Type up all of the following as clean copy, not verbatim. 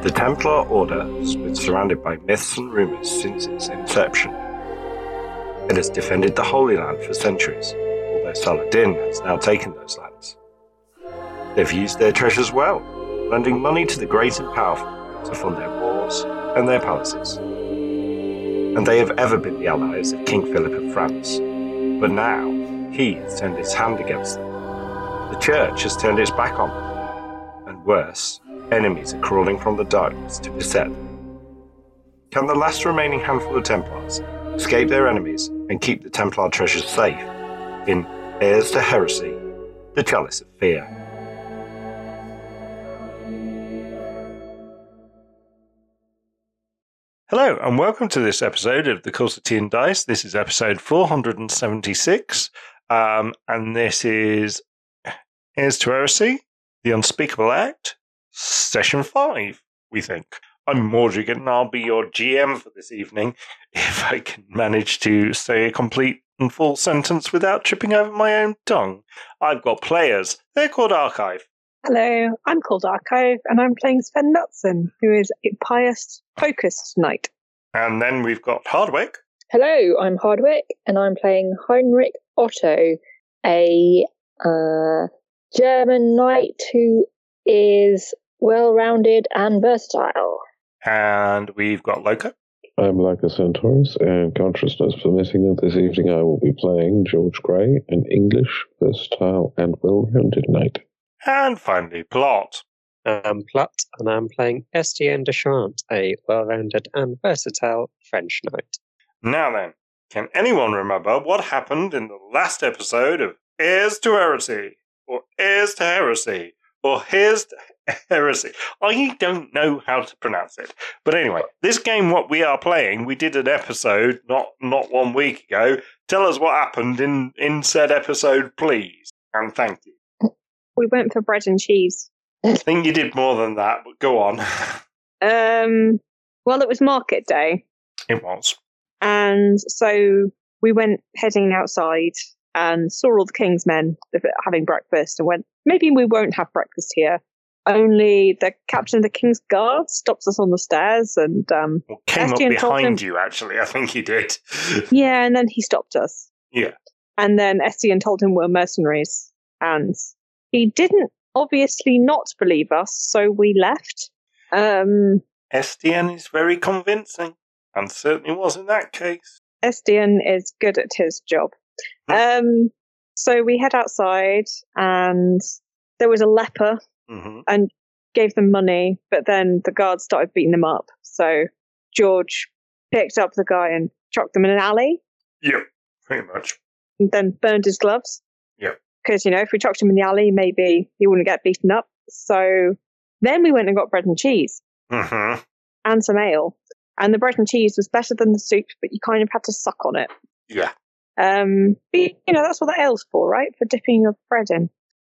The Templar Order has been surrounded by myths and rumours since its inception. It has defended the Holy Land for centuries, although Saladin has now taken those lands. They've used their treasures well, lending money to the great and powerful to fund their wars and their palaces. And they have ever been the allies of King Philip of France. But now, he has turned his hand against them. The Church has turned its back on them. And worse, enemies are crawling from the darkness to beset them. Can the last remaining handful of Templars escape their enemies and keep the Templar treasures safe in Heirs to Heresy, the Chalice of Fear? Hello, and welcome to this episode of the Corsetian Dice. This is episode 476, and this is Heirs to Heresy, The Unspeakable Act, Session 5, we think. I'm Mordrigan, and I'll be your GM for this evening, if I can manage to say a complete and full sentence without tripping over my own tongue. I've got players. They're called Archive. Hello, I'm called Archive, and I'm playing Sven Knutson, who is a pious, focused knight. And then we've got Hardwick. Hello, I'm Hardwick, and I'm playing Heinrich Otto, a German knight who is well-rounded and versatile. And we've got Loka. I'm Leica Centaurus, and consciousness permitting, this evening I will be playing George Grey, an English, versatile, and well-rounded knight. And finally, Plot. I'm Plot, and I'm playing Estienne Deschamps, a well-rounded and versatile French knight. Now then, can anyone remember what happened in the last episode of Heirs to Heresy? Or Heirs to Heresy? Or Heirs to Heresy? I don't know how to pronounce it. But anyway, this game, what we are playing, we did an episode not 1 week ago. Tell us what happened in said episode, please. And thank you. We went for bread and cheese. I think you did more than that, but go on. Well, it was market day. It was. And so we went heading outside and saw all the King's men having breakfast and went, maybe we won't have breakfast here. Only the captain of the King's Guard stops us on the stairs and came up behind you, actually. I think he did. Yeah, and then he stopped us. Yeah. And then Estienne told him we're mercenaries. And he didn't obviously not believe us, so we left. Estienne is very convincing, and certainly was in that case. Estienne is good at his job. So we head outside, and there was a leper, and gave them money, but then the guards started beating them up. So George picked up the guy and chucked them in an alley. Yeah, pretty much. And then burned his gloves. Yeah. Because, if we chucked him in the alley, maybe he wouldn't get beaten up. So then we went and got bread and cheese. And some ale. And the bread and cheese was better than the soup, but you kind of had to suck on it. Yeah. But, that's what the ale's for, right? For dipping your bread in.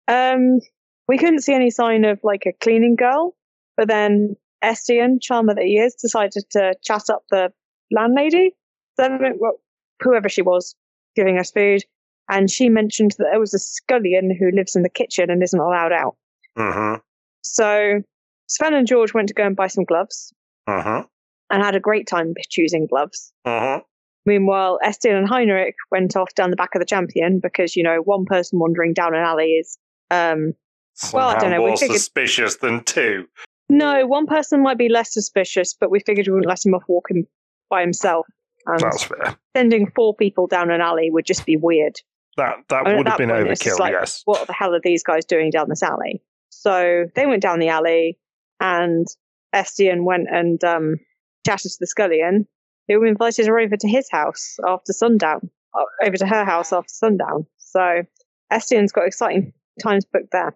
We couldn't see any sign of, a cleaning girl. But then Estienne, charmer that he is, decided to chat up the landlady. Whoever she was, giving us food. And she mentioned that there was a scullion who lives in the kitchen and isn't allowed out. So Sven and George went to go and buy some gloves. And had a great time choosing gloves. Meanwhile, Estienne and Heinrich went off down the back of the Champion because, one person wandering down an alley is, I don't know. More suspicious than two. No, one person might be less suspicious, but we figured we wouldn't let him off walking by himself. And that's fair. Sending 4 people down an alley would just be weird. That would have been overkill, yes. What the hell are these guys doing down this alley? So they went down the alley, and Estienne went and chatted to the scullion, who invited her over to his house after sundown, over to her house after sundown. So Estienne's got exciting times booked there.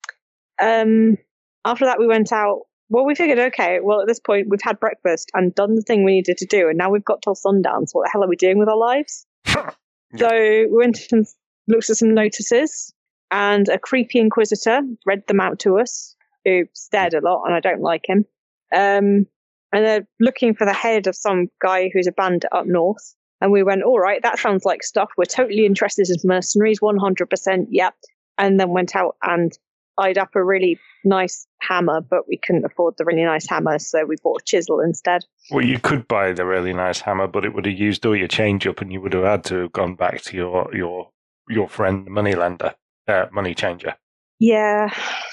After that, we went out. Well, we figured, okay, well, at this point, we've had breakfast and done the thing we needed to do, and now we've got till sundown, so what the hell are we doing with our lives? So we went and looked at some notices, and a creepy inquisitor read them out to us, who stared a lot, and I don't like him. And they're looking for the head of some guy who's a bandit up north. And we went, all right, that sounds like stuff. We're totally interested as mercenaries, 100%, yep. And then went out and eyed up a really nice hammer, but we couldn't afford the really nice hammer, so we bought a chisel instead. Well, you could buy the really nice hammer, but it would have used all your change up, and you would have had to have gone back to your friend, the money changer. Yeah.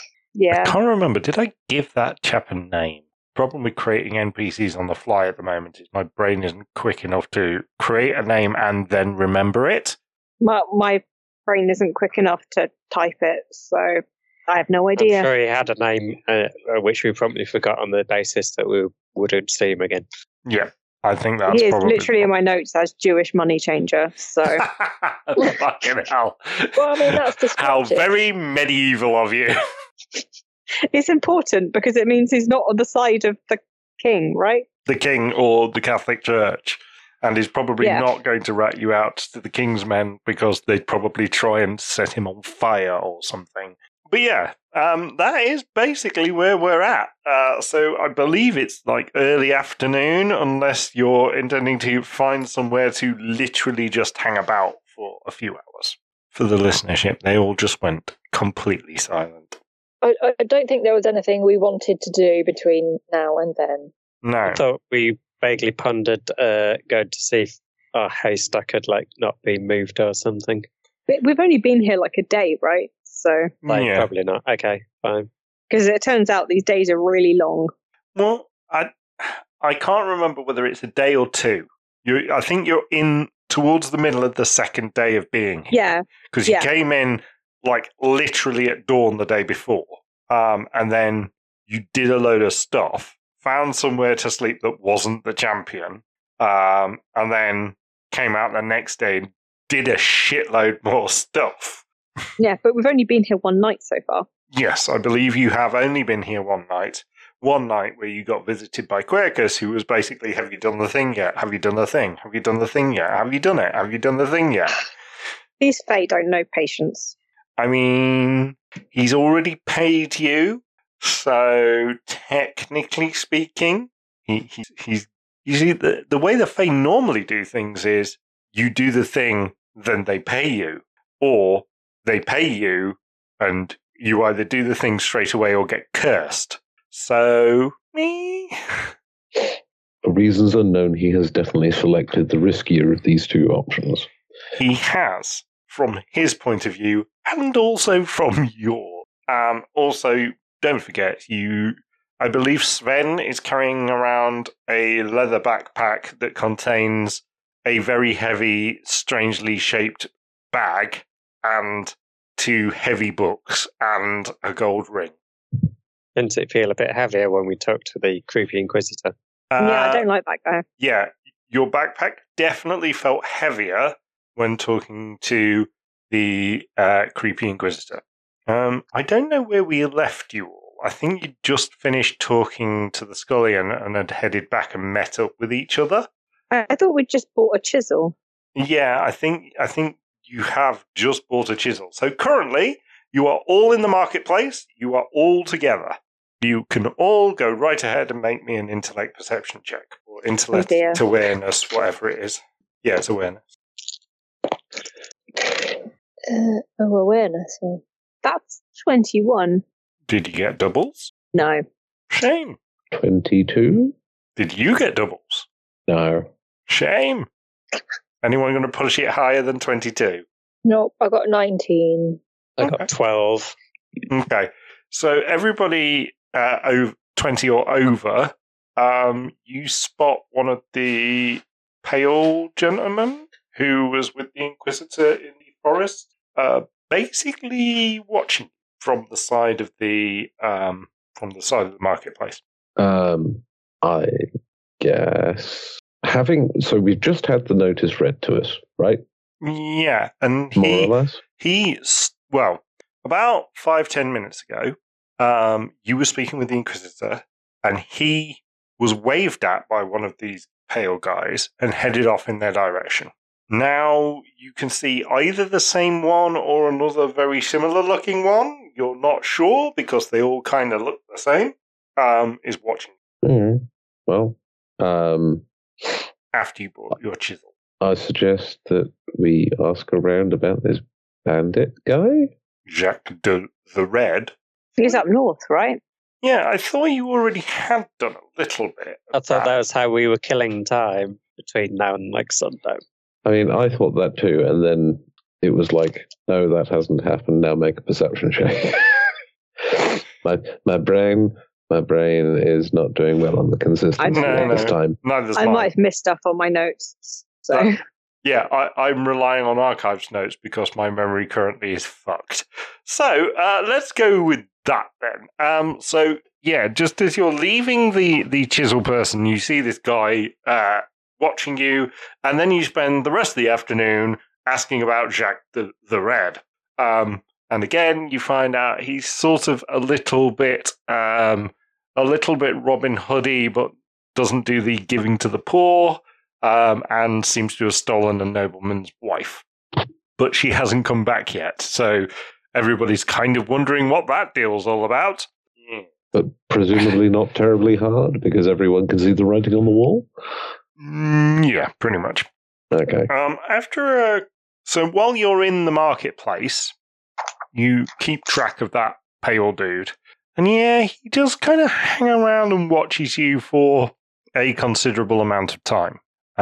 I can't remember. Did I give that chap a name? Problem with creating NPCs on the fly at the moment is my brain isn't quick enough to create a name and then remember it. My brain isn't quick enough to type it, so I have no idea. I'm sure he had a name, which we promptly forgot on the basis that we wouldn't see him again. Yeah, I think that's he is probably... literally in my notes as Jewish money changer, so... Fucking hell. Well, I mean, that's descriptive. How very medieval of you. It's important because it means he's not on the side of the king, right? The king or the Catholic Church. And he's probably not going to rat you out to the king's men because they'd probably try and set him on fire or something. But yeah, that is basically where we're at. So I believe it's like early afternoon, unless you're intending to find somewhere to literally just hang about for a few hours. For the listenership, they all just went completely silent. I don't think there was anything we wanted to do between now and then. No. I thought we vaguely pondered going to see if our haystack had not been moved or something. We've only been here like a day, right? So Probably not. Okay, fine. Because it turns out these days are really long. Well, I can't remember whether it's a day or two. I think you're in towards the middle of the second day of being here. Yeah. Because you came in literally at dawn the day before. And then you did a load of stuff, found somewhere to sleep that wasn't the champion, and then came out the next day and did a shitload more stuff. Yeah, but we've only been here one night so far. Yes, I believe you have only been here one night. One night where you got visited by Quercus, who was basically, have you done the thing yet? Have you done the thing? Have you done the thing yet? Have you done it? Have you done the thing yet? These Fae don't know patience. I mean, he's already paid you, so technically speaking, he's you see, the way the Fae normally do things is you do the thing, then they pay you, or they pay you, and you either do the thing straight away or get cursed. So, me. For reasons unknown, he has definitely selected the riskier of these two options. He has, from his point of view, and also from your. Also, don't forget, I believe Sven is carrying around a leather backpack that contains a very heavy, strangely shaped bag and 2 heavy books and a gold ring. Didn't it feel a bit heavier when we talked to the creepy inquisitor? Yeah, I don't like that guy. Yeah, your backpack definitely felt heavier when talking to the creepy inquisitor. I don't know where we left you all. I think you just finished talking to the Scullion and had headed back and met up with each other. I thought we'd just bought a chisel. Yeah, I think you have just bought a chisel. So currently, you are all in the marketplace. You are all together. You can all go right ahead and make me an intellect perception check. Or intellect awareness, whatever it is. Yeah, it's awareness. Awareness. That's 21. Did you get doubles? No. Shame. 22? Did you get doubles? No. Shame. Anyone going to push it higher than 22? Nope, I got 19. I got 12. Okay. So everybody 20 or over, you spot one of the pale gentlemen who was with the Inquisitor in the forest, basically watching from the side of the marketplace. I guess so we've just had the notice read to us, right? Yeah, and More or less. About 5-10 minutes ago, you were speaking with the Inquisitor, and he was waved at by one of these pale guys and headed off in their direction. Now you can see either the same one or another very similar looking one. You're not sure because they all kind of look the same. Is watching. Mm. Well, after you bought your chisel, I suggest that we ask around about this bandit guy. Jacques de the Red, He's up north, right? Yeah, I thought you already had done a little bit. I thought that was how we were killing time between now and like sundown. I mean, I thought that too, and then it was like, no, that hasn't happened. Now make a perception check. my brain is not doing well on the consistency this time. Neither's I mine. might have missed stuff on my notes. So Yeah, I'm relying on Archives notes because my memory currently is fucked. So let's go with that then. So yeah, just as you're leaving the Chisel person, you see this guy watching you, and then you spend the rest of the afternoon asking about Jacques the Red. And again, you find out he's sort of a little bit Robin Hoody, but doesn't do the giving to the poor. And seems to have stolen a nobleman's wife. But she hasn't come back yet, so everybody's kind of wondering what that deal's all about. But presumably not terribly hard, because everyone can see the writing on the wall? Yeah, pretty much. Okay. So while you're in the marketplace, you keep track of that pale dude. And yeah, he does kind of hang around and watches you for a considerable amount of time.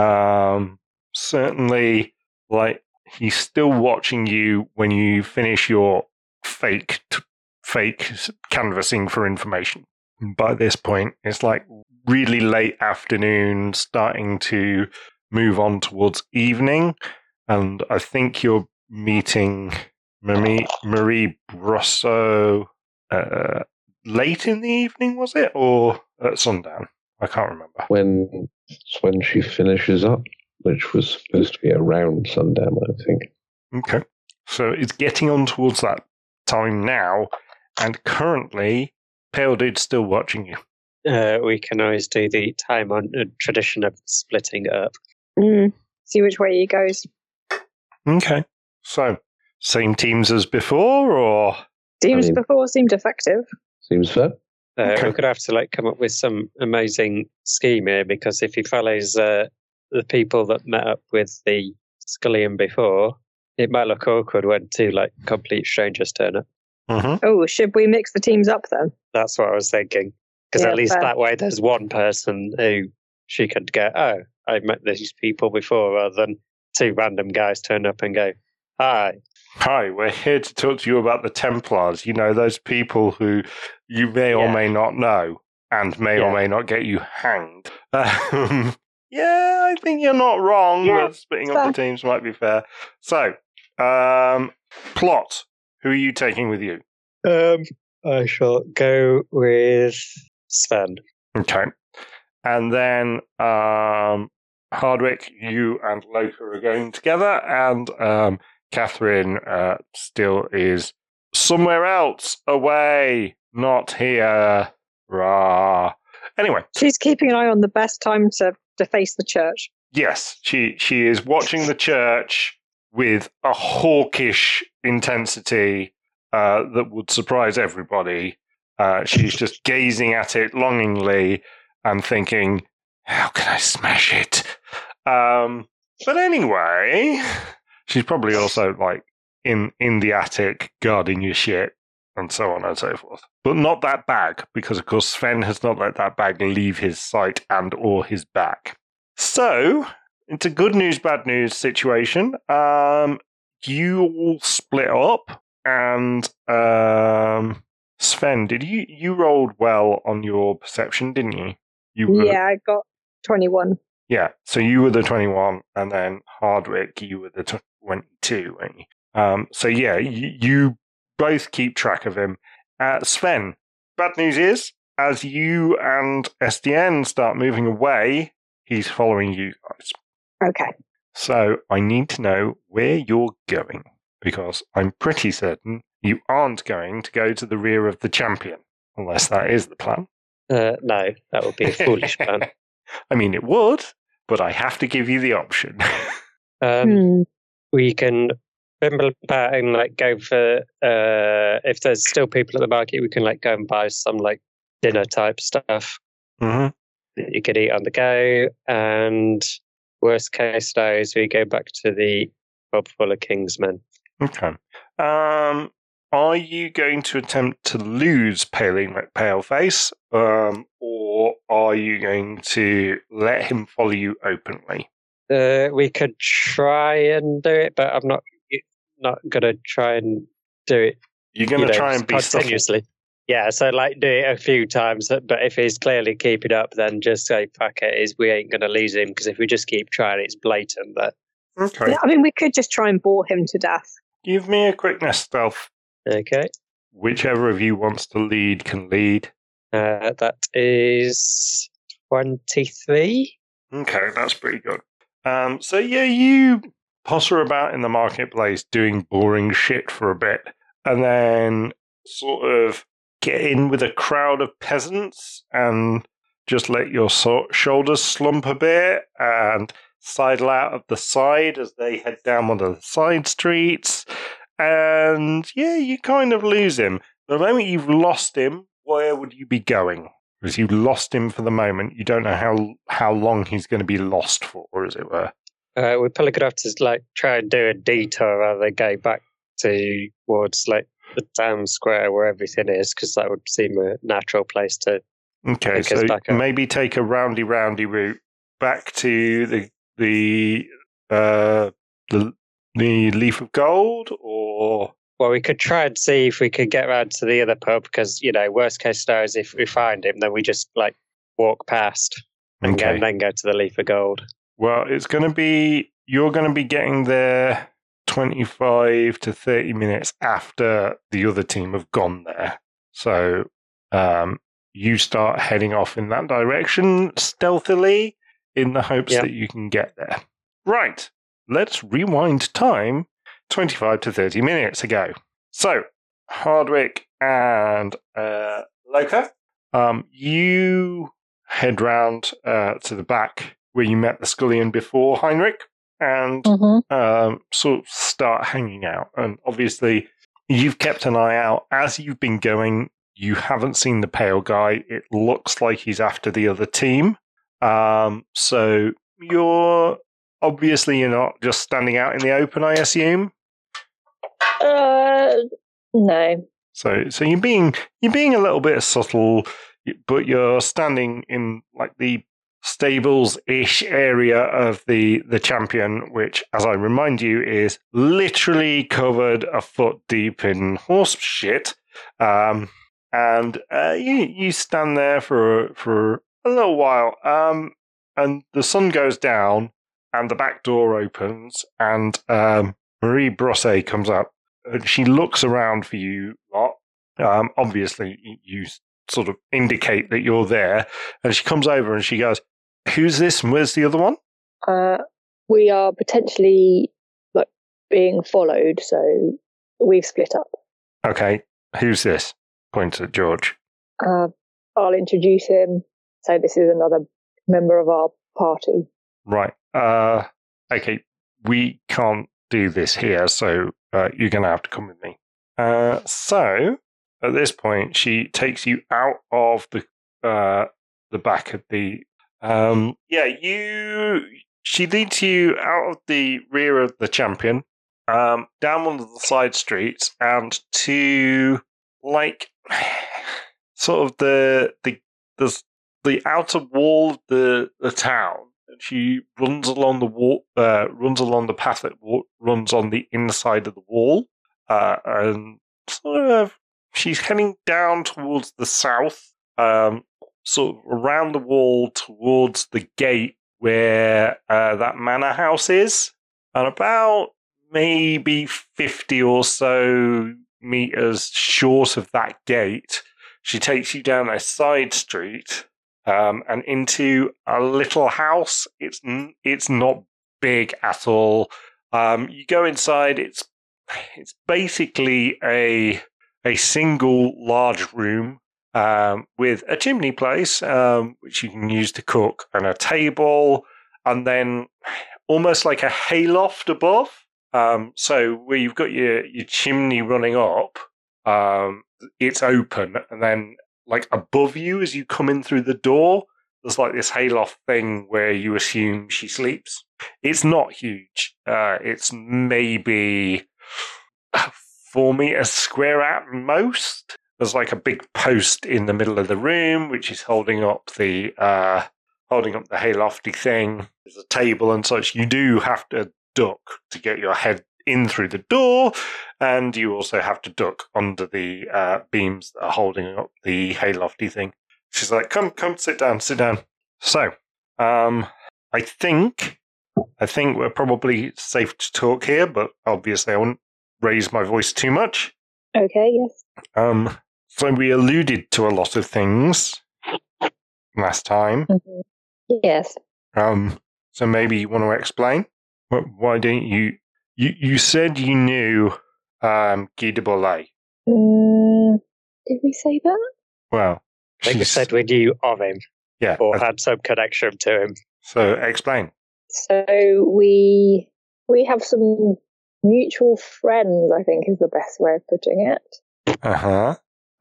Certainly, like, he's still watching you when you finish your fake canvassing for information. By this point, it's like really late afternoon, starting to move on towards evening, and I think you're meeting Marie Brosseau late in the evening, was it, or at sundown? I can't remember. When she finishes up, which was supposed to be around sundown, I think. Okay. So it's getting on towards that time now, and currently, Pale Dude's still watching you. We can always do the time on tradition of splitting it up. See which way he goes. Okay. So, same teams as before, or? Teams before seemed effective. Seems fair. We're going to have to come up with some amazing scheme here, because if he follows the people that met up with the Scullion before, it might look awkward when two complete strangers turn up. Mm-hmm. Oh, should we mix the teams up then? That's what I was thinking. Because at least that way there's one person who she could go, oh, I've met these people before, rather than two random guys turn up and go, hi. Hi, we're here to talk to you about the Templars. You know, those people who you may or may not know and may or may not get you hanged. Yeah, I think you're not wrong. But splitting up the teams might be fair. So, plot. Who are you taking with you? I shall go with Sven. Okay. And then Hardwick, you and Loka are going together, and Catherine still is somewhere else, away, not here. Rah. Anyway. She's keeping an eye on the best time to face the church. Yes, she is watching the church with a hawkish intensity that would surprise everybody. She's just gazing at it longingly and thinking, how can I smash it? But anyway, she's probably also in the attic guarding your shit and so on and so forth. But not that bag, because of course Sven has not let that bag leave his sight and or his back. So, it's a good news, bad news situation. You all split up, and Sven, did you rolled well on your perception, didn't you? Yeah, I got 21. Yeah, so you were the 21, and then Hardwick, you were the 22, weren't you? So yeah, you both keep track of him. Sven, bad news is, as you and SDN start moving away, he's following you guys. Okay. So I need to know where you're going, because I'm pretty certain you aren't going to go to the rear of the champion, unless that is the plan. No, that would be a foolish plan. I mean, it would, but I have to give you the option. We can bimble about and go for, if there's still people at the market, we can go and buy some dinner type stuff that you could eat on the go. And worst case scenarios, we go back to the pub full of Kingsmen. Okay. are you going to attempt to lose Paleface, or are you going to let him follow you openly? We could try and do it, but I'm not going to try and do it. You're going to try and be continuously. Yeah, so like do it a few times, but if he's clearly keeping up, then just say, fuck it, we ain't going to lose him, because if we just keep trying, it's blatant that... Okay. Yeah, I mean, we could just try and bore him to death. Give me a quickness stealth. Okay. Whichever of you wants to lead can lead. That is 23. Okay, that's pretty good. So yeah, you potter about in the marketplace doing boring shit for a bit, and then sort of get in with a crowd of peasants and just let your shoulders slump a bit and sidle out of the side as they head down one of the side streets. And yeah, you kind of lose him. The moment you've lost him, where would you be going? Because you've lost him for the moment. You don't know how long he's going to be lost for, as it were. We're probably going to have to like try and do a detour rather than go back towards like the town square where everything is, because that would seem a natural place to. Okay, so maybe take a roundy route back to the Leaf of Gold, or... Well, we could try and see if we could get around to the other pub, because, worst case scenario is if we find him, then we just, like, walk past and then go to the Leaf of Gold. Well, you're going to be getting there 25 to 30 minutes after the other team have gone there. So, you start heading off in that direction stealthily in the hopes that you can get there. Right. Let's rewind time 25 to 30 minutes ago. So, Hardwick and Loka, you head round to the back where you met the scullion before, Heinrich, and sort of start hanging out. And obviously, you've kept an eye out. As you've been going, you haven't seen the pale guy. It looks like he's after the other team. So, you're not just standing out in the open, I assume? No. So you're being a little bit subtle, but you're standing in like the stables-ish area of the champion, which, as I remind you, is literally covered a foot deep in horse shit. And you stand there for a little while, and the sun goes down, and the back door opens, and Marie Brosset comes up, and she looks around for you lot. Obviously, you sort of indicate that you're there, and she comes over and she goes, "Who's this, and where's the other one?" We are potentially like being followed, so we've split up. Okay, who's this? Points at George. I'll introduce him. So this is another member of our party. Right. Okay, we can't do this here, so you're going to have to come with me. So, at this point, she takes you out of the back of the... She leads you out of the rear of the champion, down one of the side streets, and to, like, sort of the outer wall of the town. And she runs along the wall, runs along the path that runs on the inside of the wall, and sort of she's heading down towards the south, sort of around the wall towards the gate where that manor house is, and about maybe 50 or so meters short of that gate, she takes you down a side street. And into a little house. It's not big at all. You go inside. It's basically a single large room with a chimney place, which you can use to cook, and a table, and then almost like a hayloft above. So where you've got your chimney running up, it's open, and then, like, above you as you come in through the door, there's like this hayloft thing where you assume she sleeps. It's not huge. It's maybe 4-meter square at most. There's like a big post in the middle of the room, which is holding up the haylofty thing. There's a table and such. You do have to duck to get your head in through the door, and you also have to duck under the beams that are holding up the haylofty thing. She's like, come, sit down. So, I think we're probably safe to talk here, but obviously I wouldn't raise my voice too much. Okay, yes. So we alluded to a lot of things last time. Mm-hmm. Yes. So maybe you want to explain? Why don't you... You said you knew Guy de Bollay. Did we say that? Well... I think we said we knew of him. Yeah. Or had some connection to him. So explain. So we have some mutual friends, I think is the best way of putting it. Uh-huh.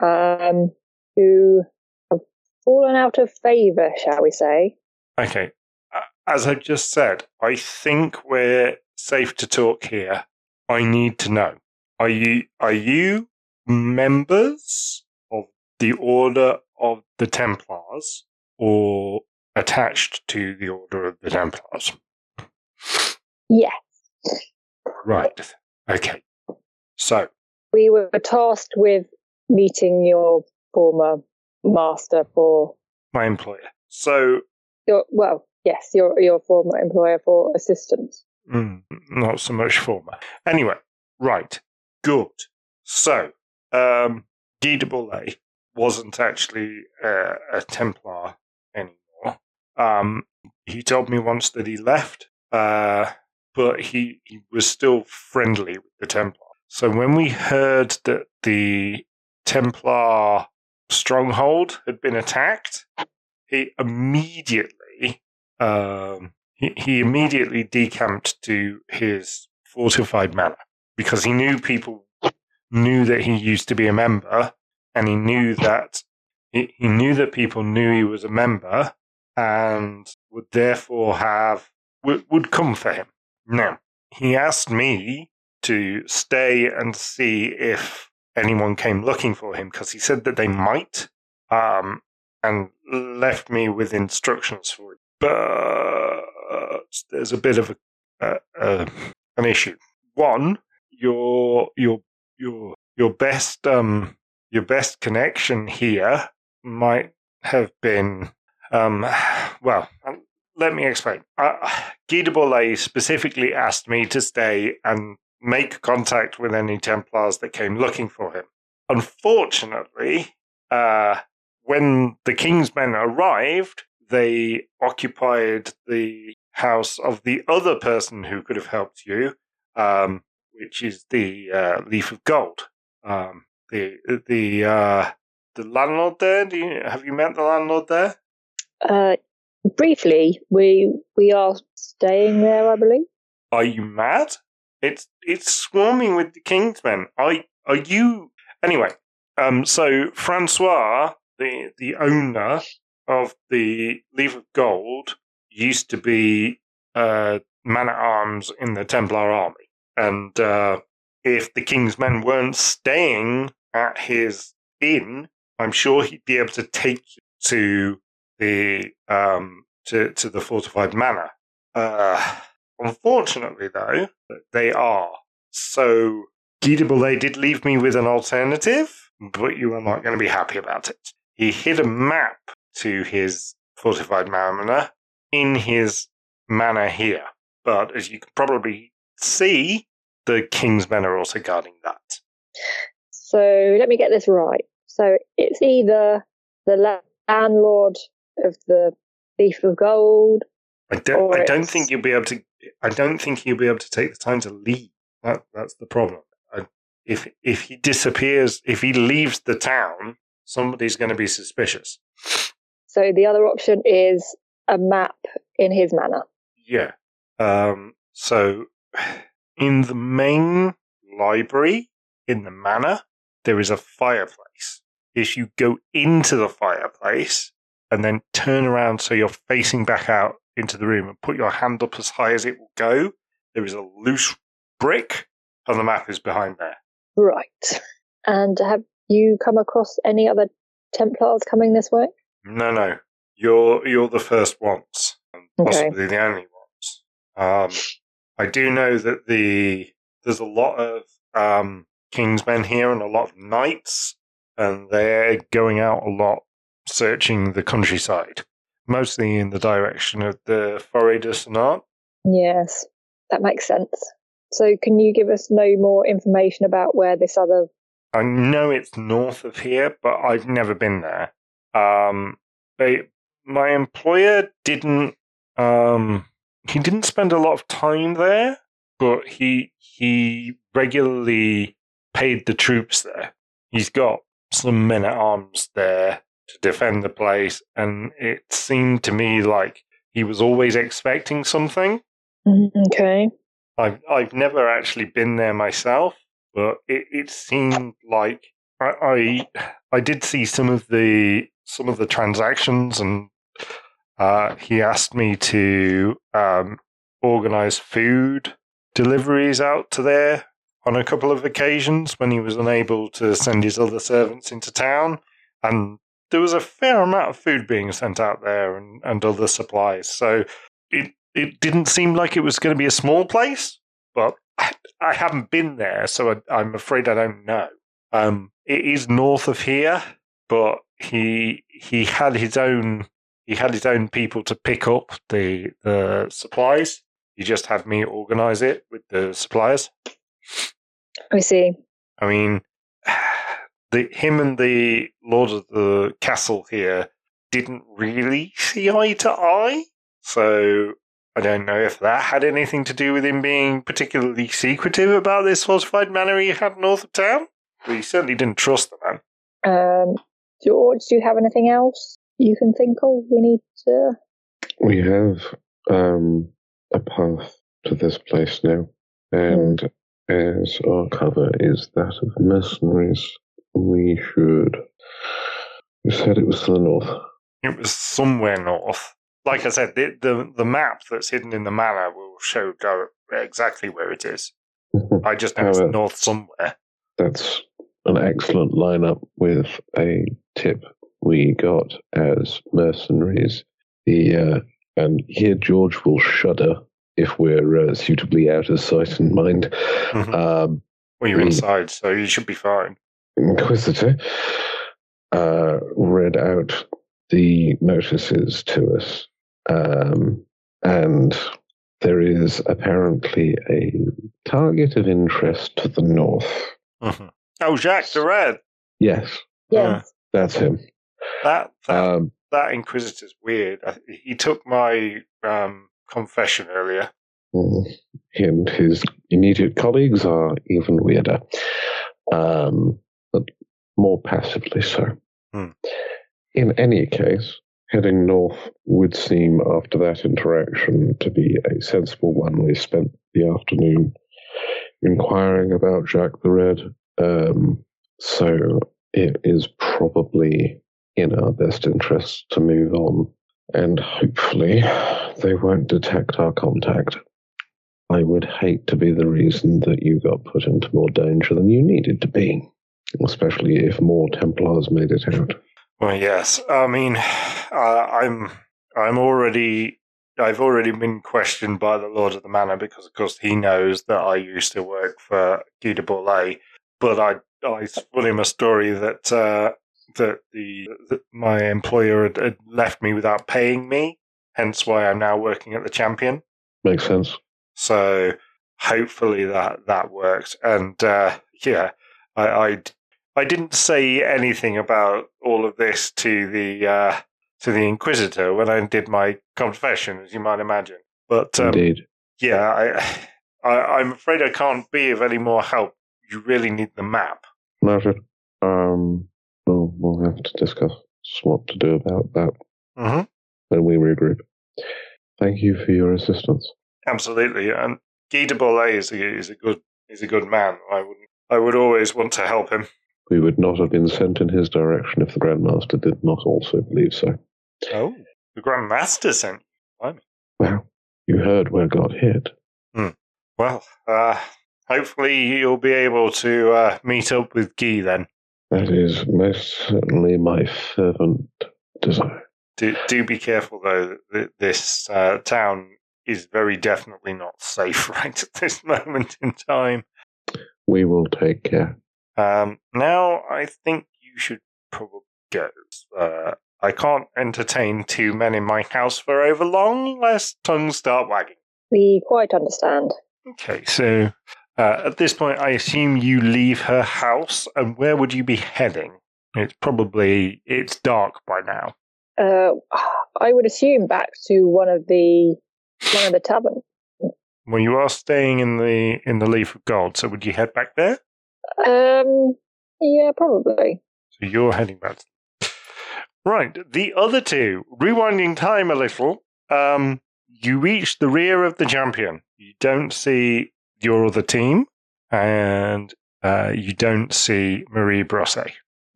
Who have fallen out of favour, shall we say. Okay. As I just said, I think we're safe to talk here. I need to know. Are you members of the Order of the Templars or attached to the Order of the Templars? Yes. Right. Okay. So. We were tasked with meeting your former master for... My employer. So. Your former employer for assistance. Not so much former. Anyway, right. Good. So, Guy de Bollay wasn't actually a Templar anymore. He told me once that he left, but he was still friendly with the Templar. So when we heard that the Templar stronghold had been attacked, he immediately decamped to his fortified manor because he knew people knew that he used to be a member, and he knew that people knew he was a member and would therefore would come for him. Now, he asked me to stay and see if anyone came looking for him because he said that they might, and left me with instructions for it. But there's a bit of an issue. One, your best connection here might have been let me explain. Guy de Bollay specifically asked me to stay and make contact with any Templars that came looking for him. Unfortunately, when the King's men arrived, they occupied the house of the other person who could have helped you, which is the Leaf of Gold. The landlord there. Have you met the landlord there? Briefly, we are staying there, I believe. Are you mad? It's swarming with the King's men. Are you anyway? So Francois, the owner of the Leaf of Gold, used to be man-at-arms in the Templar army, and if the King's men weren't staying at his inn, I'm sure he'd be able to take you to the to the fortified manor. Unfortunately, though, they are. So Guy de Bollay did leave me with an alternative, but you are not going to be happy about it. He hid a map to his fortified manor in his manor here. But as you can probably see, the King's men are also guarding that. So let me get this right. So it's either the landlord of the Leaf of Gold. I don't think you'll be able to. I don't think he'll be able to take the time to leave. That's the problem. If he disappears, if he leaves the town, somebody's going to be suspicious. So the other option is a map in his manor. Yeah. So in the main library in the manor, there is a fireplace. If you go into the fireplace and then turn around so you're facing back out into the room and put your hand up as high as it will go, there is a loose brick and the map is behind there. Right. And have you come across any other Templars coming this way? No. You're the first ones, and possibly the only ones. I do know that there's a lot of Kingsmen here and a lot of knights, and they're going out a lot searching the countryside, mostly in the direction of the Forêt de Senart. Yes, that makes sense. So can you give us no more information about where this other... I know it's north of here, but I've never been there. My employer didn't spend a lot of time there, but he regularly paid the troops there. He's got some men-at-arms there to defend the place, and it seemed to me like he was always expecting something. Okay. I've never actually been there myself, but it seemed like I did see some of the transactions, and he asked me to organize food deliveries out to there on a couple of occasions when he was unable to send his other servants into town, and there was a fair amount of food being sent out there and other supplies. So it didn't seem like it was going to be a small place, but I haven't been there, so I'm afraid I don't know. It is north of here, but he had his own people to pick up the supplies. He just had me organize it with the suppliers. I see. I mean, him and the Lord of the Castle here didn't really see eye to eye, so I don't know if that had anything to do with him being particularly secretive about this fortified manor he had north of town. But he certainly didn't trust the man. George, do you have anything else you can think of we need to... We have a path to this place now, and as our cover is that of mercenaries, we should... You said it was to the north. It was somewhere north. Like I said, the map that's hidden in the manor will show exactly where it is. I just know it's north somewhere. That's an excellent lineup with a tip we got as mercenaries. And here George will shudder if we're suitably out of sight and mind. Mm-hmm. Well, you're inside, so you should be fine. Inquisitor read out the notices to us, and there is apparently a target of interest to the north. Mm-hmm. Oh, Jacques the Red. Yes. Yes. That's him. That Inquisitor's weird. He took my confession earlier. And his immediate colleagues are even weirder, but more passively so. In any case, heading north would seem, after that interaction, to be a sensible one. We spent the afternoon inquiring about Jacques the Red, so it is probably in our best interest to move on, and hopefully they won't detect our contact. I would hate to be the reason that you got put into more danger than you needed to be, especially if more Templars made it out. Well, yes. I mean, I've already been questioned by the Lord of the Manor because, of course, he knows that I used to work for Guy de Bourlay, but I told him a story that my employer had left me without paying me, hence why I'm now working at the Champion. Makes sense. So hopefully that works. And I didn't say anything about all of this to the Inquisitor when I did my confession, as you might imagine. But indeed, I'm afraid I can't be of any more help. You really need the map. Noted. We'll have to discuss what to do about that when we regroup. Thank you for your assistance. Absolutely, and Guy de Bourlay is a good man. I would always want to help him. We would not have been sent in his direction if the Grand Master did not also believe so. Oh, the Grand Master sent you? Well, you heard where God hid. Well, hopefully you'll be able to meet up with Guy then. That is most certainly my fervent desire. Do be careful, though. This town is very definitely not safe right at this moment in time. We will take care. Now, I think you should probably go. I can't entertain two men in my house for over long, lest tongues start wagging. We quite understand. Okay, so at this point, I assume you leave her house, and where would you be heading? It's dark by now. I would assume back to one of the taverns. Well, you are staying in the Leaf of Gold, so would you head back there? Yeah, probably. So you're heading back. Right, the other two, rewinding time a little, you reach the rear of the champion. You don't see your other team, and you don't see Marie Brosset.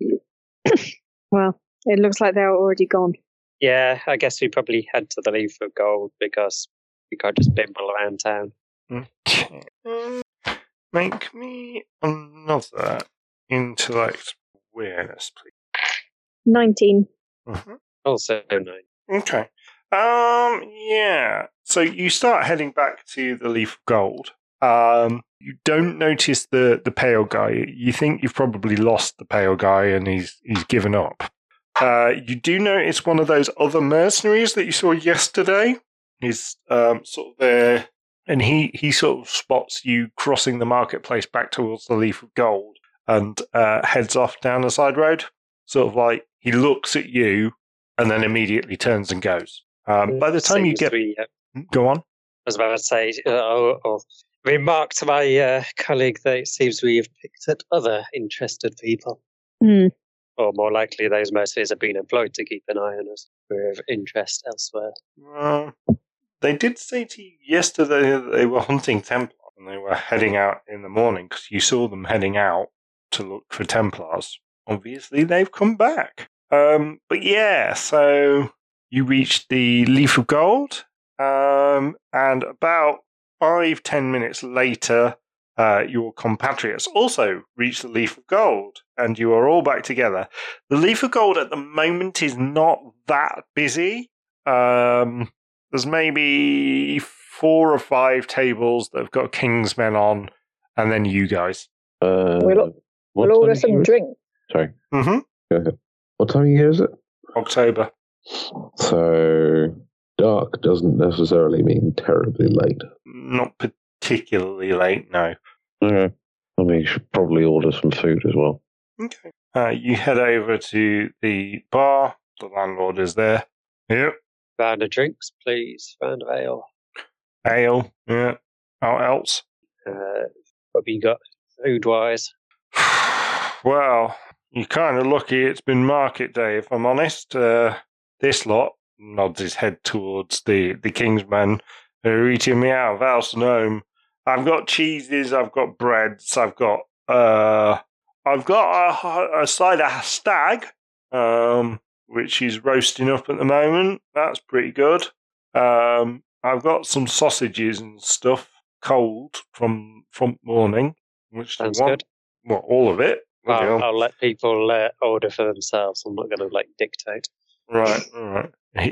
Well, it looks like they're already gone. Yeah, I guess we probably head to the Leaf of Gold because we can't just bimble around town. Okay. Make me another intellect awareness, please. 19. Mm-hmm. Also 9. Okay. Yeah. So you start heading back to the Leaf of Gold. You don't notice the pale guy. You think you've probably lost the pale guy and he's given up. You do notice one of those other mercenaries that you saw yesterday. He's sort of there, and he sort of spots you crossing the marketplace back towards the Leaf of Gold and heads off down the side road. Sort of like he looks at you and then immediately turns and goes. By the time you get... Go on. I was about to say, remark to my colleague that it seems we have picked at other interested people. Mm. Or more likely, those mercenaries have been employed to keep an eye on us. We're of interest elsewhere. They did say to you yesterday that they were hunting Templars and they were heading out in the morning because you saw them heading out to look for Templars. Obviously, they've come back. But yeah, so you reached the Leaf of Gold, and about 5-10 minutes later, your compatriots also reach the Leaf of Gold, and you are all back together. The Leaf of Gold at the moment is not that busy. There's maybe 4 or 5 tables that have got Kingsmen on, and then you guys. We'll order some drink. Sorry. Mm-hmm. Go ahead. What time of year is it? October. So dark doesn't necessarily mean terribly late. Not particularly late, no. Okay. I mean, you should probably order some food as well. Okay. You head over to the bar. The landlord is there. Yep. Round of drinks, please. Round of ale. Ale. Yeah. What else? What have you got food-wise? Well, you're kind of lucky it's been market day, if I'm honest. This lot nods his head towards the Kingsmen who are eating me out of house and home. I've got cheeses, I've got breads, I've got a side of stag, which is roasting up at the moment. That's pretty good. I've got some sausages and stuff cold from morning, which Sounds they want. good. Well, all of it. I'll let people order for themselves. I'm not going to dictate. Right, all right.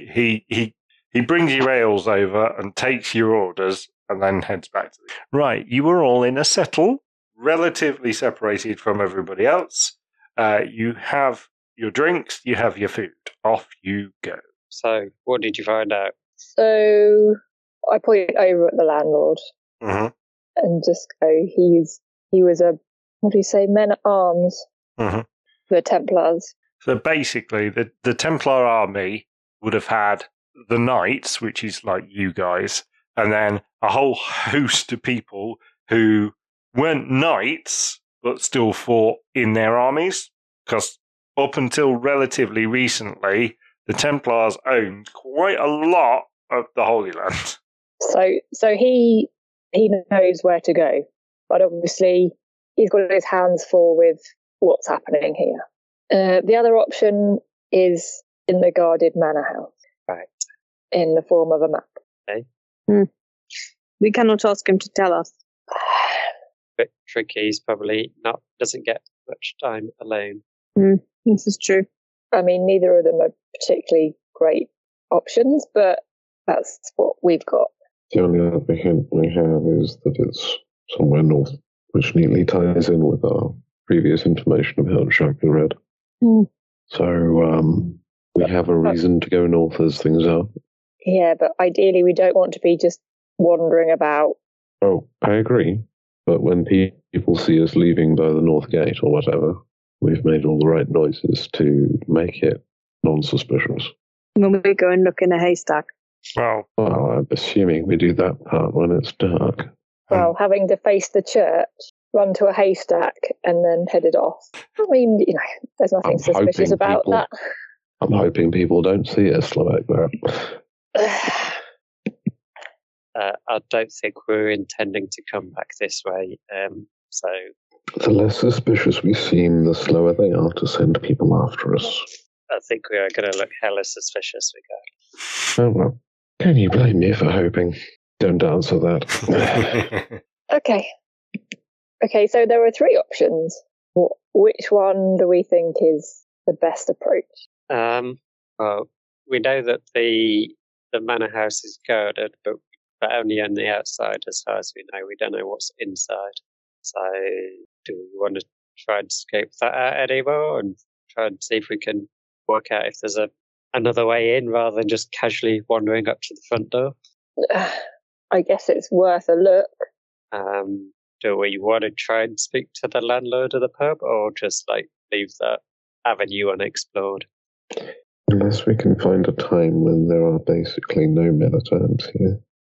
He brings your ales over and takes your orders and then heads back to the... Right, you were all in a settle, relatively separated from everybody else. You have your drinks, you have your food. Off you go. So, what did you find out? So I point over at the landlord and just go, he was a, what do you say, men-at-arms for the Templars. So basically, the Templar army would have had the knights, which is like you guys, and then a whole host of people who weren't knights, but still fought in their armies. Because up until relatively recently, the Templars owned quite a lot of the Holy Land. So he knows where to go, but obviously he's got his hands full with what's happening here. The other option is in the guarded manor house, right, in the form of a map. Okay. We cannot ask him to tell us. bit tricky. He's probably doesn't get much time alone. This is true. I mean, neither of them are particularly great options, but that's what we've got. The only other hint we have is that it's somewhere north, which neatly ties in with our previous information about Jacques the Red. So we have a reason to go north as things are. Yeah, but ideally we don't want to be just wandering about. Oh, I agree. But when people see us leaving by the north gate or whatever, we've made all the right noises to make it non-suspicious. When we go and look in a haystack. Well, I'm assuming we do that part when it's dark. Well, having to face the church, run to a haystack, and then headed off. I mean, there's nothing suspicious about that. I'm hoping people don't see us like that. I don't think we're intending to come back this way. So the less suspicious we seem, the slower they are to send people after us. I think we are going to look hella suspicious we go. Oh well. Can you blame me for hoping? Don't answer that. Okay, so there are 3 options. Which one do we think is the best approach? Well, we know that the manor house is guarded, but only on the outside as far as we know. We don't know what's inside. So do we want to try and scope that out anymore and try and see if we can work out if there's another way in rather than just casually wandering up to the front door? I guess it's worth a look. Do we want to try and speak to the landlord of the pub or just leave that avenue unexplored? Unless we can find a time when there are basically no militants here.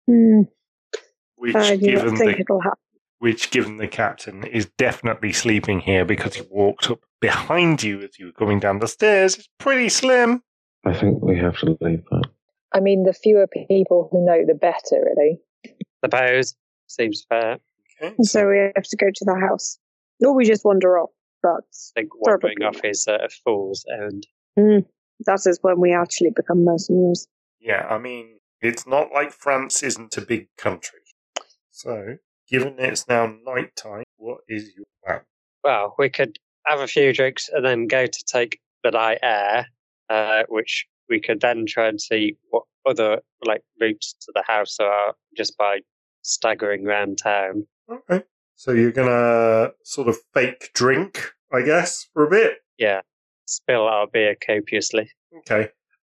Which, given the captain is definitely sleeping here because he walked up behind you as you were coming down the stairs, is pretty slim. I think we have to leave that. I mean, the fewer people who know, the better, really. Suppose. Seems fair. Okay, so we have to go to the house. Or we just wander off. But I think wandering off is a fool's errand. That is when we actually become mercenaries. Yeah, I mean, it's not like France isn't a big country. So, given it's now night time, what is your plan? Well, we could have a few drinks and then go to take the night air, which we could then try and see what other routes to the house are just by staggering around town. Okay. So you're going to sort of fake drink, I guess, for a bit? Yeah. Spill our beer copiously. Okay.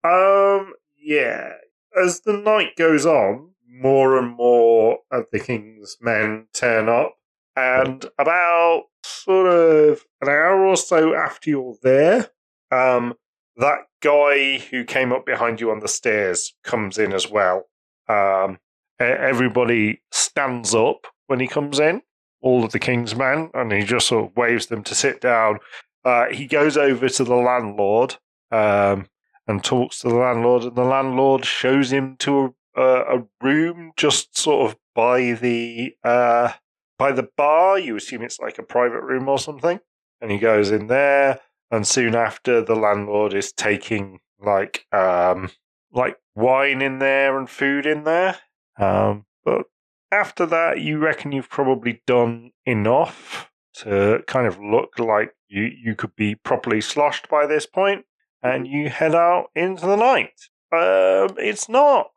Yeah. As the night goes on, more and more of the king's men turn up, and about sort of an hour or so after you're there, that guy who came up behind you on the stairs comes in as well. Everybody stands up when he comes in, all of the king's men, and he just sort of waves them to sit down. He goes over to the landlord and talks to the landlord, and the landlord shows him to a room just sort of by the bar. You assume it's like a private room or something. And he goes in there, and soon after, the landlord is taking like wine in there and food in there. But after that, you reckon you've probably done enough to kind of look like you could be properly sloshed by this point, and you head out into the night. It's not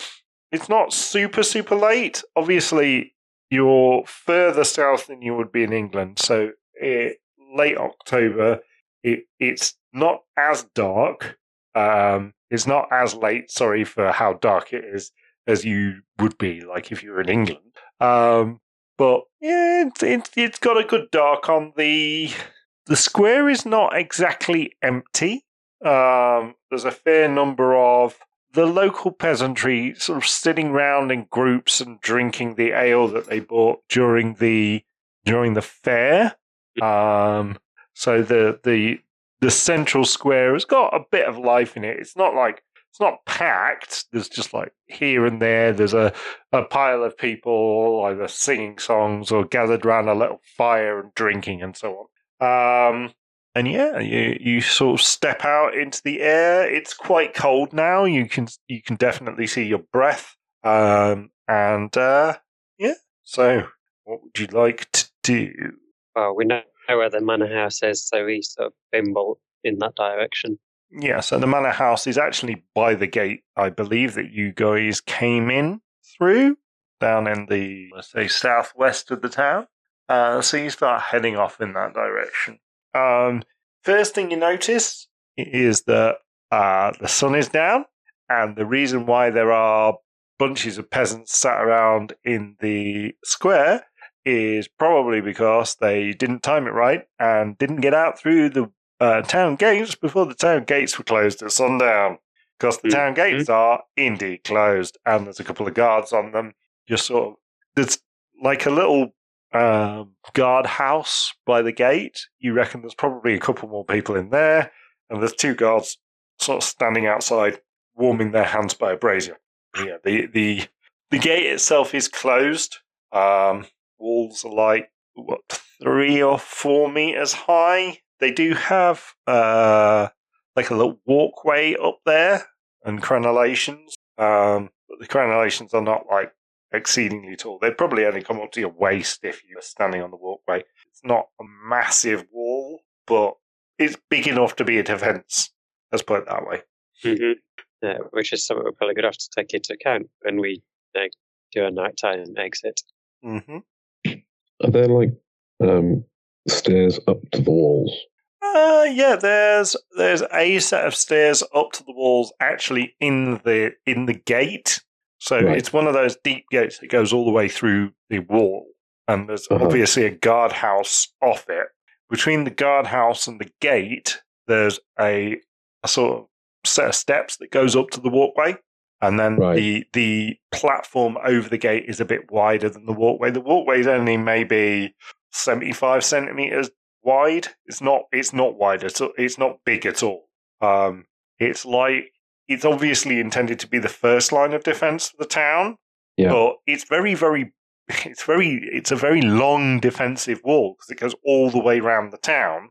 super late. Obviously, you're further south than you would be in England, so late October. It's not as dark. It's not as late. Sorry for how dark it is as you would be like if you were in England. But yeah, it's got a good dark on the square is not exactly empty. There's a fair number of the local peasantry sort of sitting round in groups and drinking the ale that they bought during the fair. So the central square has got a bit of life in it. It's not packed. There's just here and there. There's a pile of people either singing songs or gathered around a little fire and drinking and so on. And yeah, you sort of step out into the air. It's quite cold now. You can definitely see your breath. Yeah. So what would you like to do? Well, we know where the manor house is, so we sort of bimble in that direction. Yeah, so the manor house is actually by the gate, I believe, that you guys came in through, down in the, let's say, southwest of the town. So you start heading off in that direction. First thing you notice is that the sun is down, and the reason why there are bunches of peasants sat around in the square is probably because they didn't time it right and didn't get out through the town gates before the town gates were closed at sundown. Because the town gates are indeed closed, and there's a couple of guards on them. Just sort of, there's like a little guard house by the gate. You reckon there's probably a couple more people in there, and there's two guards sort of standing outside, warming their hands by a brazier. Yeah, the gate itself is closed. Walls are like 3 or 4 meters high. They do have like a little walkway up there and crenellations, but the crenellations are not like exceedingly tall. They'd probably only come up to your waist if you were standing on the walkway. It's not a massive wall, but it's big enough to be a defense. Let's put it that way. Mm-hmm. Yeah, which is something we're probably going to have to take into account when we do a nighttime exit. Mm-hmm. Are there like stairs up to the walls? Yeah, there's a set of stairs up to the walls actually in the gate. So It's one of those deep gates that goes all the way through the wall, and there's obviously a guardhouse off it. Between the guardhouse and the gate, there's a sort of set of steps that goes up to the walkway, and then the platform over the gate is a bit wider than the walkway. The walkway is only maybe 75 centimeters wide. It's not wide at all. It's not big at all. It's obviously intended to be the first line of defense for the town, but it's a very long defensive wall because it goes all the way around the town.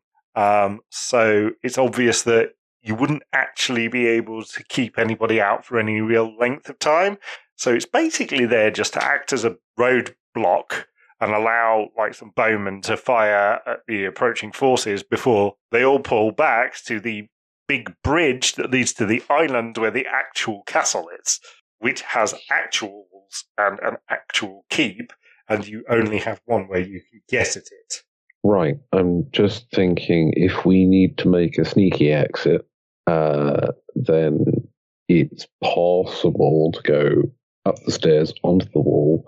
So it's obvious that you wouldn't actually be able to keep anybody out for any real length of time. So it's basically there just to act as a roadblock and allow like some bowmen to fire at the approaching forces before they all pull back to the big bridge that leads to the island where the actual castle is, which has actual walls and an actual keep, and you only have one way you can get at it. Right. I'm just thinking if we need to make a sneaky exit, then it's possible to go up the stairs onto the wall,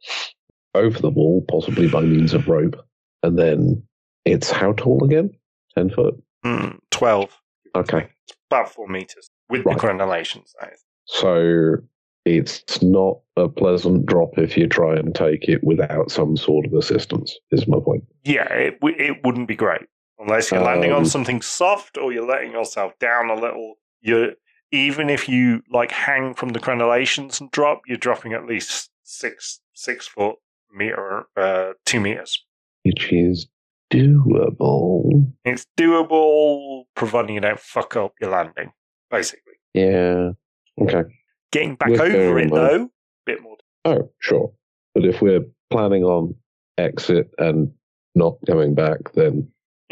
over the wall, possibly by means of rope, and then it's how tall again? 10 foot? 12. Okay. It's about 4 meters with the crenellations. So it's not a pleasant drop if you try and take it without some sort of assistance, is my point. Yeah, it wouldn't be great. Unless you're landing on something soft or you're letting yourself down a little. Even if you like hang from the crenellations and drop, you're dropping at least 6 foot meter, 2 meters. Which is doable. It's doable, providing you don't fuck up your landing, basically. Yeah. Okay. Getting back over it, though, a bit more. Oh, sure. But if we're planning on exit and not coming back, then...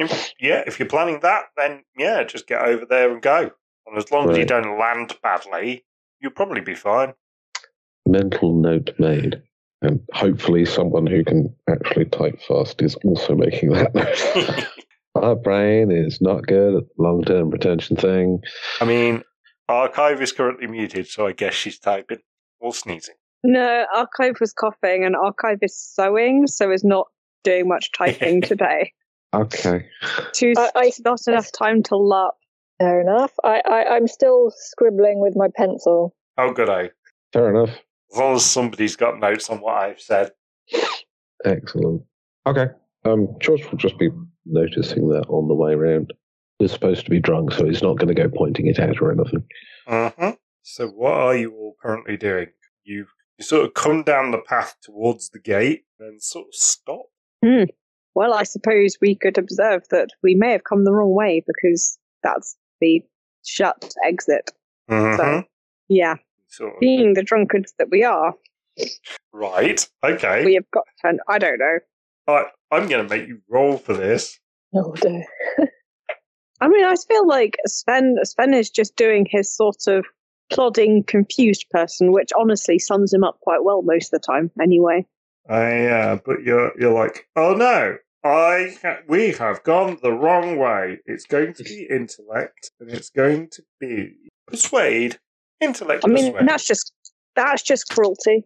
If you're planning that, then, just get over there and go. And as long as you don't land badly, you'll probably be fine. Mental note made. And hopefully someone who can actually type fast is also making that note. My brain is not good at the long-term retention thing. I mean, Archive is currently muted, so I guess she's typing or sneezing. No, Archive was coughing, and Archive is sewing, so is not doing much typing today. Okay. Not enough time to lap. Fair enough. I'm still scribbling with my pencil. Oh, good. Fair enough. As long as somebody's got notes on what I've said. Excellent. Okay. George will just be noticing that on the way around. He's supposed to be drunk, so he's not going to go pointing it out or anything. Uh-huh. So what are you all currently doing? You sort of come down the path towards the gate, then sort of stop. Well, I suppose we could observe that we may have come the wrong way because that's the shut exit. Mm-hmm. So, yeah. Sort of. Being the drunkards that we are. Right, okay. We have got I don't know. I'm going to make you roll for this. Oh dear. I mean, I feel like Sven is just doing his sort of plodding, confused person, which honestly sums him up quite well most of the time, anyway. But you're like, oh no, we have gone the wrong way. It's going to be intellect, and it's going to be persuade. Intellect. I mean, persuade. that's just cruelty.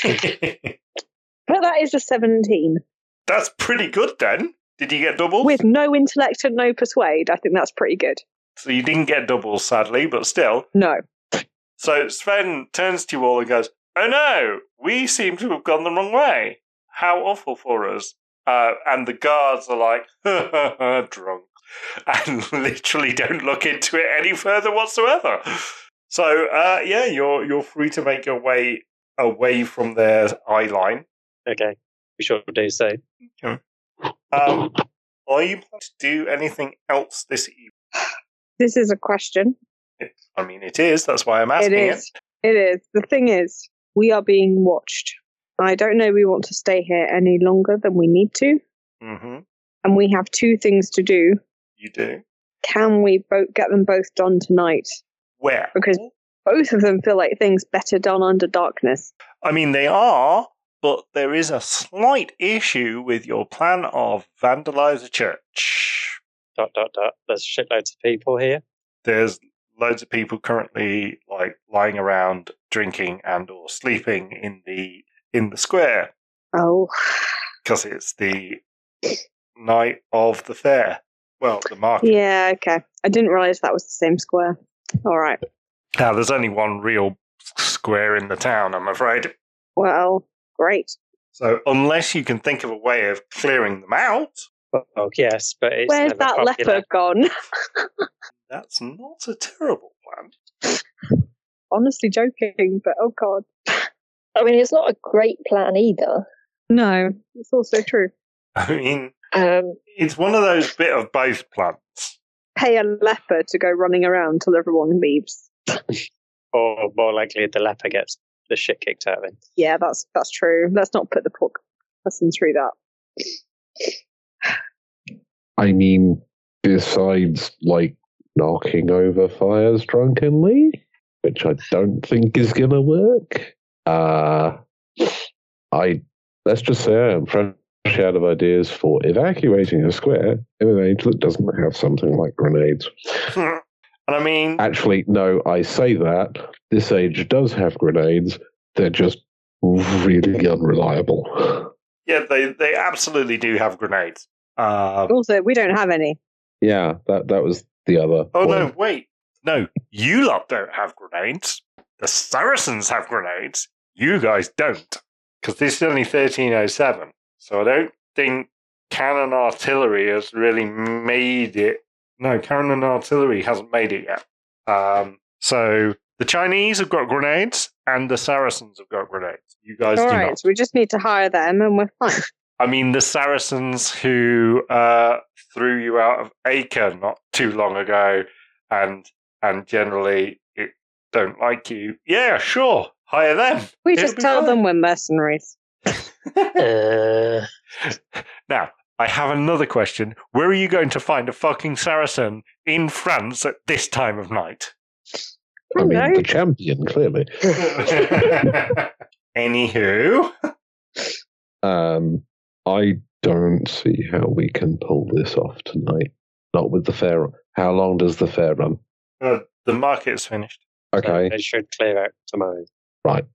But that is a 17 That's pretty good then. Did you get doubles? with no intellect and no persuade. I think that's pretty good. So you didn't get doubles, sadly, but still. No. So Sven turns to you all and goes, oh no, we seem to have gone the wrong way. How awful for us. And the guards are like, drunk, and literally don't look into it any further whatsoever. So, you're free to make your way away from their eye line. Okay, we sure do so. Okay. Are you planning to do anything else this evening? This is a question. It is. That's why I'm asking it. It is. The thing is, we are being watched. I don't know we want to stay here any longer than we need to. Mm-hmm. And we have 2 things to do. You do? Can we get them both done tonight? Where? Because both of them feel like things better done under darkness. I mean, they are, but there is a slight issue with your plan of vandalize a church. ... There's shitloads of people here. There's loads of people currently lying around drinking and or sleeping in the square. Oh. Because it's the night of the fair. Well, the market. Yeah, okay. I didn't realise that was the same square. All right. Now, there's only one real square in the town, I'm afraid. Well, great. So, unless you can think of a way of clearing them out... Oh, yes, but it's Where's never that popular. leper gone? That's not a terrible plan. Honestly joking, but oh god. I mean, it's not a great plan either. No, it's also true. I mean, it's one of those bit of both plans. Pay a leper to go running around till everyone leaves. Or more likely, the leper gets the shit kicked out of him. Yeah, that's true. Let's not put the poor person through that. I mean, besides, knocking over fires drunkenly, which I don't think is going to work, let's just say I am fresh out of ideas for evacuating a square in an age that doesn't have something like grenades. And I mean... Actually, no, I say that. This age does have grenades. They're just really unreliable. Yeah, they absolutely do have grenades. Also, we don't have any. Yeah, that was the other point. No, wait. No, you lot don't have grenades. The Saracens have grenades. You guys don't. Because this is only 1307. So I don't think cannon artillery has really made it. No, cannon artillery hasn't made it yet. So the Chinese have got grenades and the Saracens have got grenades. You guys do not. So we just need to hire them and we're fine. I mean, the Saracens who threw you out of Acre not too long ago and generally don't like you. Yeah, sure. Hire them. We just tell them we're mercenaries. Now, I have another question. Where are you going to find a fucking Saracen in France at this time of night? I mean, the champion, clearly. Anywho. I don't see how we can pull this off tonight. Not with the fair. How long does the fair run? The market's finished. Okay. So it should clear out tomorrow. Right.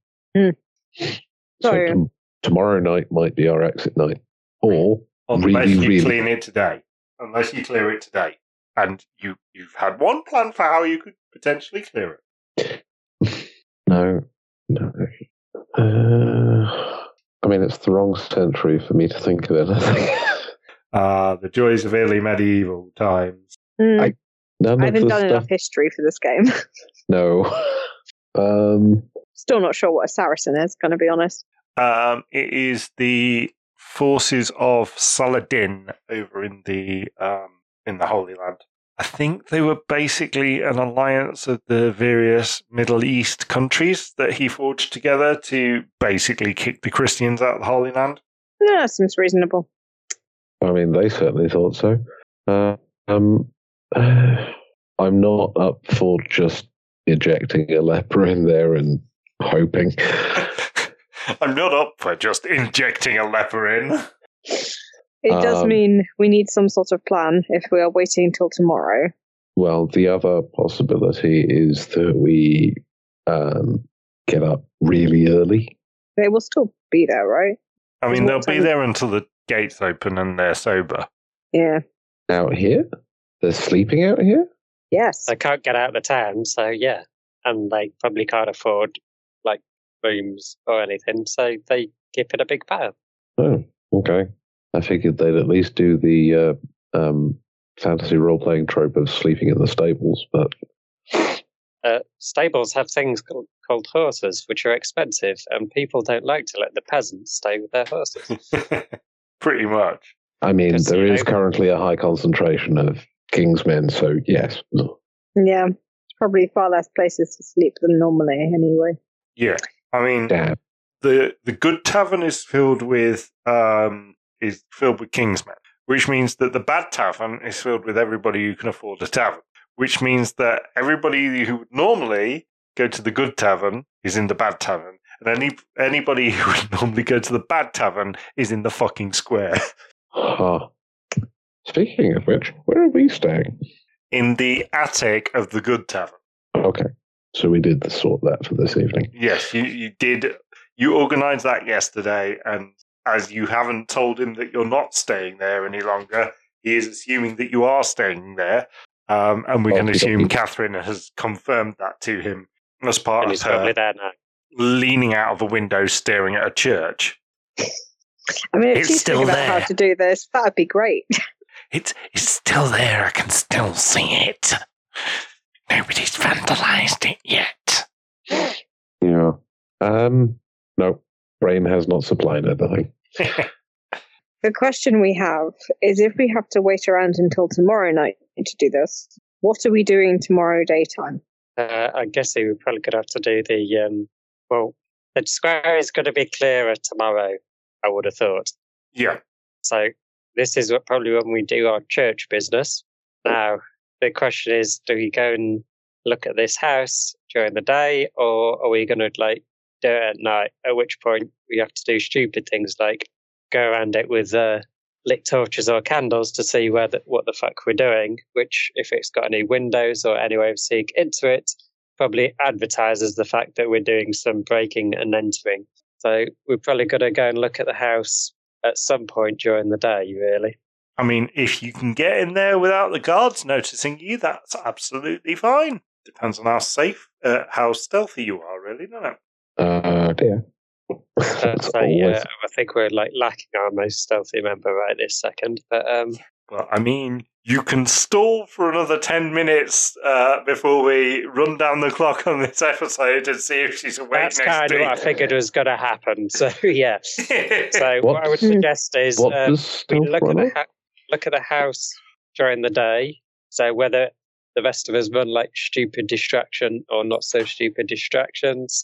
So tomorrow night might be our exit night. Or Unless you really clean it today. Unless you clear it today. And you've had one plan for how you could potentially clear it. No. I mean, it's the wrong century for me to think of anything. The joys of early medieval times. I haven't done stuff... enough history for this game. No. Still not sure what a Saracen is, going to be honest. It is the forces of Saladin over in the Holy Land. I think they were basically an alliance of the various Middle East countries that he forged together to basically kick the Christians out of the Holy Land. Yeah, that seems reasonable. I mean, they certainly thought so. I'm not up for just ejecting a leper in there and hoping. I'm not up for just injecting a leper in. It does mean we need some sort of plan if we are waiting until tomorrow. Well, the other possibility is that we get up really early. They will still be there, right? I mean, they'll be there until the gates open and they're sober. Yeah. Out here? They're sleeping out here? Yes. They can't get out of the town, so yeah. And they probably can't afford, like, rooms or anything, so they keep it a big pile. Oh, okay. I figured they'd at least do the fantasy role-playing trope of sleeping in the stables, but... Stables have things called horses, which are expensive, and people don't like to let the peasants stay with their horses. Pretty much. I mean, there is currently a high concentration of king's men, so yes. Yeah, it's probably far less places to sleep than normally, anyway. Yeah, I mean, the good tavern is filled with king's men, which means that the bad tavern is filled with everybody who can afford a tavern. Which means that everybody who would normally go to the good tavern is in the bad tavern, and anybody who would normally go to the bad tavern is in the fucking square. Huh. Speaking of which, where are we staying? In the attic of the good tavern. Okay, so we did sort that for this evening. Yes, you did. You organised that yesterday, and as you haven't told him that you're not staying there any longer, he is assuming that you are staying there. And we can assume Catherine has confirmed that to him as part of her leaning out of a window staring at a church. I mean, if she's thinking about how to do this, that would be great. It's still there. I can still see it. Nobody's vandalized it yet. Yeah. No, Brain has not supplied anything. The question we have is, if we have to wait around until tomorrow night to do this, what are we doing tomorrow daytime? I guess we're probably going to have to do the square is going to be clearer tomorrow, I would have thought. Yeah. So this is probably when we do our church business. Now, the question is, do we go and look at this house during the day, or are we going to do it at night, at which point we have to do stupid things like go around it with lit torches or candles to see what the fuck we're doing, which, if it's got any windows or any way of seeing into it, probably advertises the fact that we're doing some breaking and entering. So we're probably going to go and look at the house at some point during the day, really. I mean, if you can get in there without the guards noticing you, that's absolutely fine. Depends on how stealthy you are, really, doesn't it? Dear. I think we're lacking our most stealthy member right this second. But well, I mean, you can stall for another 10 minutes before we run down the clock on this episode and see if she's awake that's next kind of what I figured was going to happen. So yeah. So what I would suggest is we look at the house during the day. So whether the rest of us run stupid distraction or not so stupid distractions.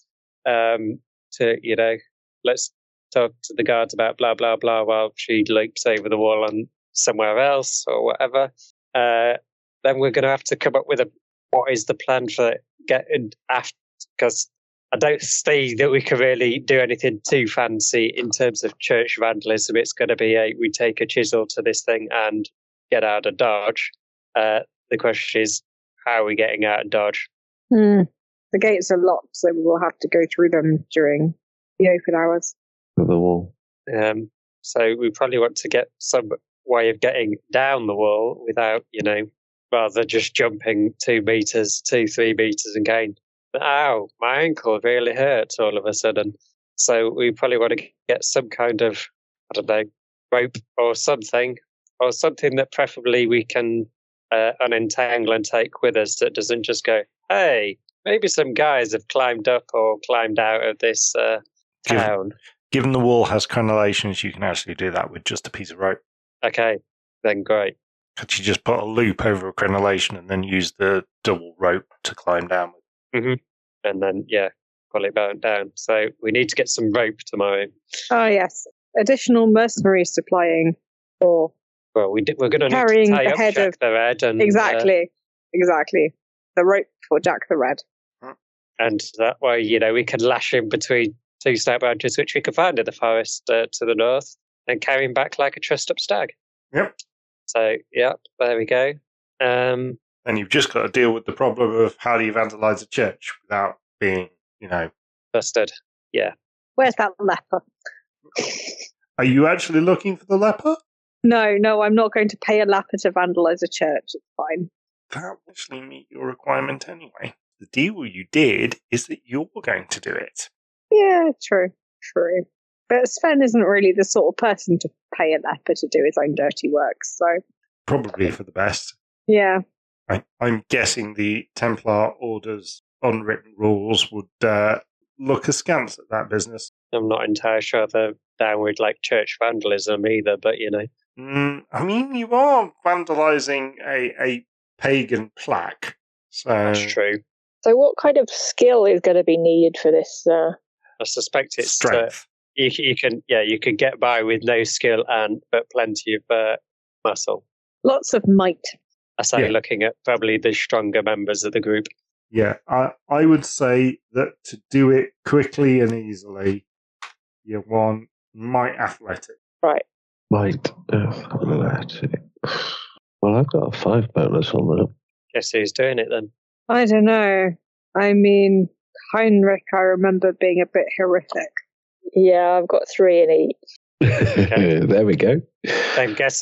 Let's talk to the guards about blah, blah, blah while she leaps over the wall and somewhere else or whatever. Then we're going to have to come up with what is the plan for getting after, because I don't see that we can really do anything too fancy in terms of church vandalism. It's going to be we take a chisel to this thing and get out of Dodge. The question is, how are we getting out of Dodge? The gates are locked, so we will have to go through them during the open hours. The wall. So we probably want to get some way of getting down the wall without, rather just jumping 3 meters and going, ow, my ankle really hurts all of a sudden. So we probably want to get some kind of, rope or something that preferably we can unentangle and take with us, that doesn't just go, hey, maybe some guys have climbed up or climbed out of this town. Given the wall has crenellations, you can actually do that with just a piece of rope. Okay, then great. Could you just put a loop over a crenellation and then use the double rope to climb down with? Mm-hmm. And then, pull it down. So we need to get some rope tomorrow. Oh, yes. Additional mercenary supplying for Well, we're going to need Carrying to tie the up head Jack of- the Red. And, Exactly. The rope for Jack the Red. And that way, we can lash him between two stout branches, which we can find in the forest to the north, and carry him back like a trussed up stag. Yep. So, there we go. And you've just got to deal with the problem of how do you vandalise a church without being, Busted. Yeah. Where's that leper? Are you actually looking for the leper? No, I'm not going to pay a leper to vandalise a church. It's fine. That will actually meet your requirement anyway. The deal you did is that you're going to do it. Yeah, true. But Sven isn't really the sort of person to pay a leper to do his own dirty work, so... Probably for the best. Yeah. I'm guessing the Templar Order's unwritten rules would look askance at that business. I'm not entirely sure they're down with church vandalism either, but I mean, you are vandalising a pagan plaque. So that's true. So what kind of skill is going to be needed for this? I suspect it's strength. You can get by with no skill but plenty of muscle. Lots of might. I say looking at probably the stronger members of the group. Yeah, I would say that to do it quickly and easily, you want might athletic. Right. Might athletic. Well, I've got a 5 bonus on that. Guess who's doing it then? I don't know. I mean, Heinrich, I remember being a bit horrific. Yeah, I've got 3 in each. Okay. There we go. Then guess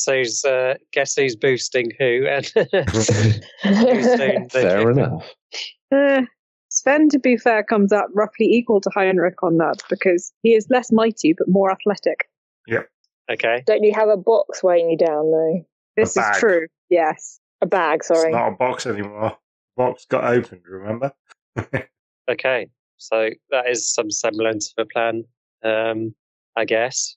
who's boosting who and who's doing the Fair kick. enough. Sven, to be fair, comes out roughly equal to Heinrich on that because he is less mighty but more athletic. Okay. Don't you have a box weighing you down, though? This A is bag. true. Yes. A bag, sorry. It's not a box anymore. Box got opened, remember? Okay. So that is some semblance of a plan, I guess.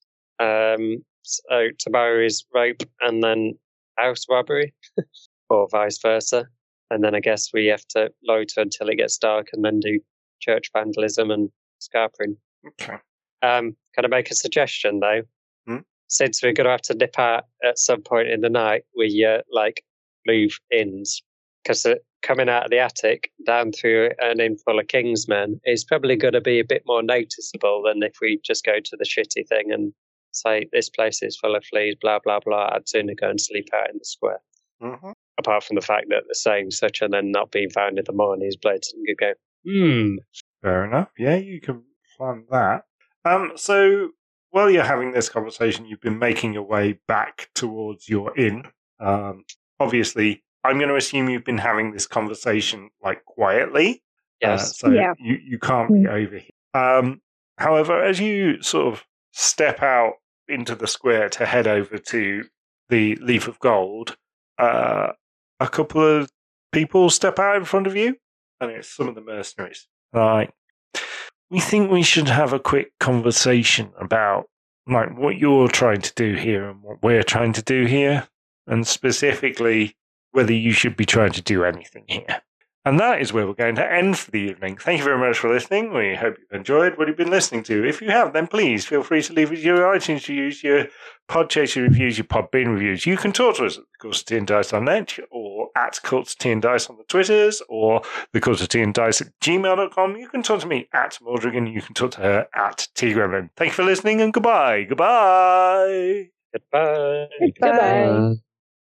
So tomorrow is rope and then house robbery, or vice versa. And then I guess we have to loiter until it gets dark and then do church vandalism and scarpering. Okay. Can I make a suggestion, though? Since we're going to have to nip out at some point in the night, we move inns. Because coming out of the attic down through an inn full of Kingsmen is probably going to be a bit more noticeable than if we just go to the shitty thing and say, this place is full of fleas, blah, blah, blah. I'd sooner go and sleep out in the square. Mm-hmm. Apart from the fact that they're saying such and then not being found in the morning is blatant. You go, Fair enough. Yeah, you can plan that. So while you're having this conversation, you've been making your way back towards your inn. Obviously, I'm going to assume you've been having this conversation quietly. Yes. So you can't be over here. However, as you sort of step out into the square to head over to the Leaf of Gold, a couple of people step out in front of you, and it's some of the mercenaries. Right. We think we should have a quick conversation about what you're trying to do here and what we're trying to do here, and specifically whether you should be trying to do anything here. And that is where we're going to end for the evening. Thank you very much for listening. We hope you've enjoyed what you've been listening to. If you have, then please feel free to leave us your iTunes reviews, your Podchaser reviews, your Podbean reviews. You can talk to us at the Course of Tea and Dice on net, or at Cults of Tea and Dice on the Twitters, or the Course of Tea and Dice at gmail.com. You can talk to me at Mordrigan. You can talk to her at T Gremlin. Thank you for listening, and goodbye. Goodbye. Goodbye. Goodbye.